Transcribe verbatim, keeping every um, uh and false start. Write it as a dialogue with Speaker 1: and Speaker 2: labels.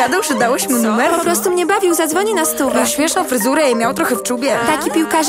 Speaker 1: gadał, że dałeś mu numer?
Speaker 2: Po prostu mnie bawił, zadzwoni na stówę.
Speaker 1: Miał śmieszną fryzurę i miał trochę w czubie.
Speaker 2: Taki piłkarze